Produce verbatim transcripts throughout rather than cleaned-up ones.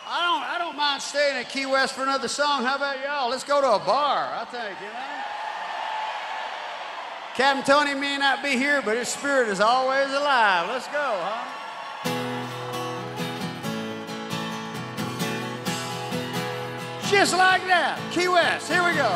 I don't, I don't mind staying at Key West for another song. How about y'all? Let's go to a bar, I think, you know? Captain Tony may not be here, but his spirit is always alive. Let's go, huh? Just like that. Key West, here we go.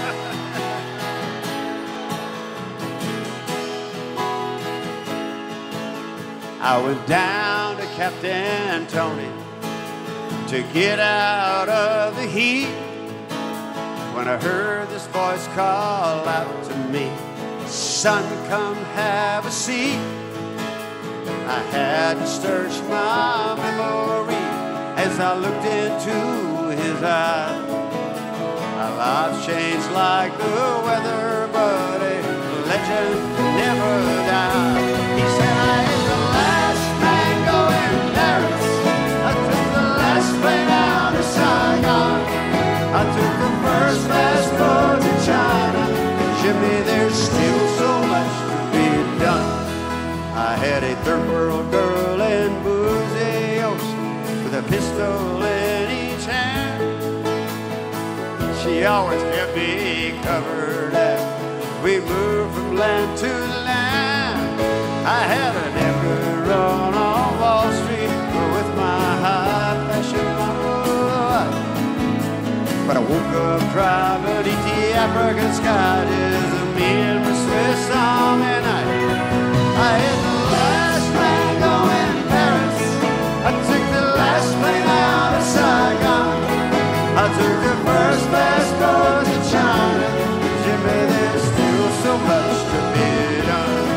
I went down to Captain Tony to get out of the heat when I heard this voice call out to me, son, come have a seat. I had to search my memory as I looked into his eyes. My life changed like the weather, but a legend never died. He said, I am the last mango in Paris. I took the last plane out of Saigon. I took the first fast boat to China. Jimmy, there's still so much to be done. I had a third world girl in Buzios with a pistol in each hand. She always kept me covered as we moved from land to land. I had a damn good run on Wall Street with my high fashion model. But I woke up crying, but E T African sky is a me and my Swiss Army knife. I had the last mango in Paris. I took the last plane out of Saigon. I took the first fast boat to China. Jimmy, there's still so much to be done.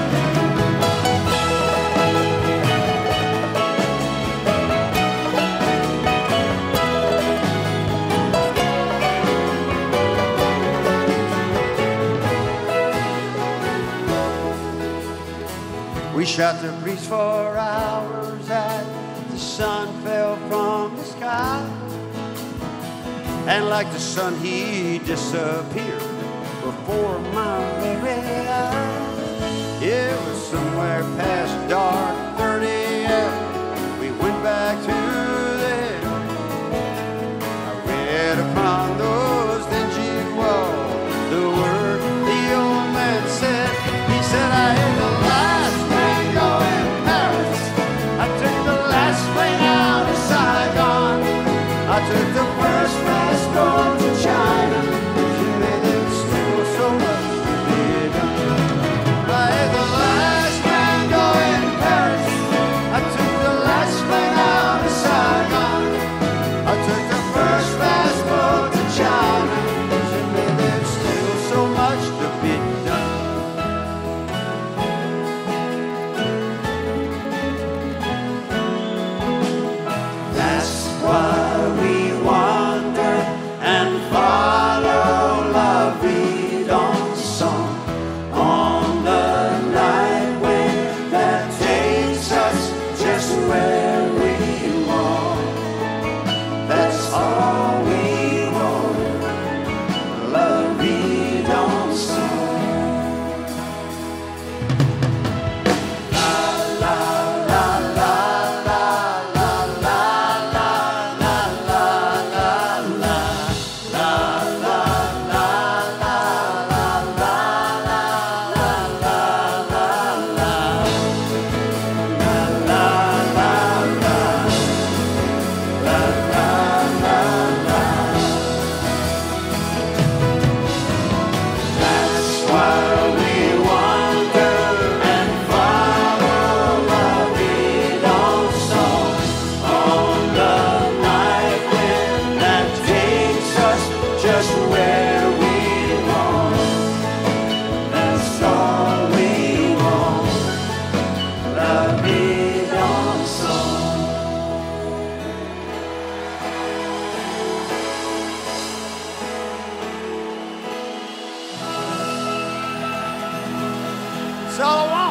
We shot the breeze for hours as the sun fell from the sky. And like the sun, he disappeared before my very eyes. It was somewhere past dark thirty, and we went back to there. I read upon those dingy walls the word the old man said. He said, I had the last mango in Paris. I took the last plane out of Saigon. I took the first fast boat to China. Jimmy, there's still so much to be done. I had the last mango in Paris. I took the last plane out of Saigon. I took the first fast boat to China. Jimmy, there's still so much to be done. That's why we wander and follow La Vie Dansant on the night wind that takes us just where we want. That's all we want, La Vie Dansant. La la la la la la la la la la la. Just where we want, that's all we want, La Vie Dansant. That's all I want.